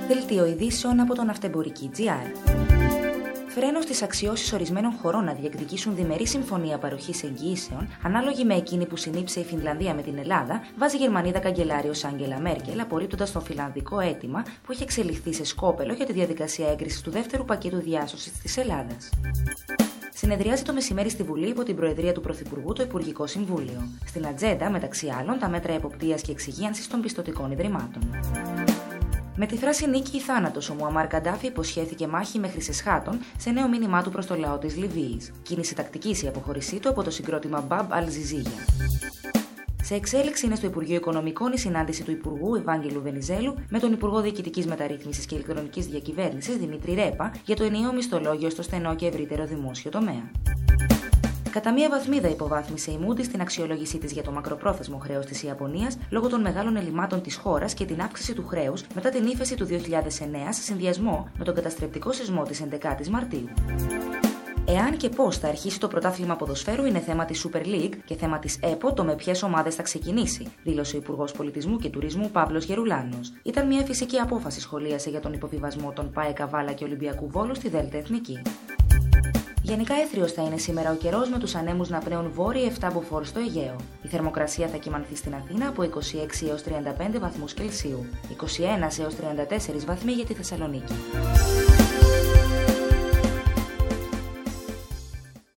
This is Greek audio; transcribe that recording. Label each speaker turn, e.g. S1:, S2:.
S1: Δελτίο ειδήσεων από τον Ναυτεμπορική.gr. Φρένο στις αξιώσεις ορισμένων χωρών να διεκδικήσουν διμερή συμφωνία παροχής εγγυήσεων, ανάλογη με εκείνη που συνήψε η Φινλανδία με την Ελλάδα, βάζει η Γερμανίδα καγκελάριος Άγγελα Μέρκελ, απορρίπτοντας το φιλανδικό αίτημα που έχει εξελιχθεί σε σκόπελο για τη διαδικασία έγκρισης του δεύτερου πακέτου διάσωσης της Ελλάδας. Συνεδριάζει το μεσημέρι στη Βουλή υπό την προεδρία του Πρωθυπουργού το Υπουργικό Συμβούλιο. Στην ατζέντα, μεταξύ άλλων, τα μέτρα εποπτείας και εξυγίανσης των πιστωτικών ιδρυμάτων. Με τη φράση νίκη ή θάνατος, ο Μουαμάρ Καντάφη υποσχέθηκε μάχη μέχρι σε σχάτων σε νέο μήνυμά του προς το λαό της Λιβύης. Κίνηση τακτικής η αποχώρησή του από το συγκρότημα Μπαμπ Αλ-Ζιζίγια. Σε εξέλιξη είναι στο Υπουργείο Οικονομικών η συνάντηση του Υπουργού Ευάγγελου Βενιζέλου με τον Υπουργό Διοικητικής Μεταρρύθμισης και Ηλεκτρονικής Διακυβέρνησης Δημήτρη Ρέπα για το ενιαίο μισθολόγιο στο στενό και ευρύτερο δημόσιο τομέα. Κατά μία βαθμίδα υποβάθμισε η Moody's στην αξιολόγησή της για το μακροπρόθεσμο χρέος της Ιαπωνίας λόγω των μεγάλων ελλημάτων της χώρας και την αύξηση του χρέους μετά την ύφεση του 2009 σε συνδυασμό με τον καταστρεπτικό σεισμό της 11ης Μαρτίου. Εάν και πώς θα αρχίσει το πρωτάθλημα ποδοσφαίρου είναι θέμα της Super League και θέμα της ΕΠΟ το με ποιες ομάδες θα ξεκινήσει, δήλωσε ο Υπουργός Πολιτισμού και Τουρισμού Παύλος Γερουλάνος. Ήταν μια φυσική απόφαση, σχολίασε για τον υποβιβασμό των ΠΑΕ Καβάλα και Ολυμπιακού Βόλου στη Δέλτα Εθνική. Γενικά έθριος θα είναι σήμερα ο καιρός με τους ανέμους να πνέουν βόρειοι 7 μποφόρ στο Αιγαίο. Η θερμοκρασία θα κυμανθεί στην Αθήνα από 26 έως 35 βαθμούς Κελσίου, 21 έως 34 βαθμοί για τη Θεσσαλονίκη.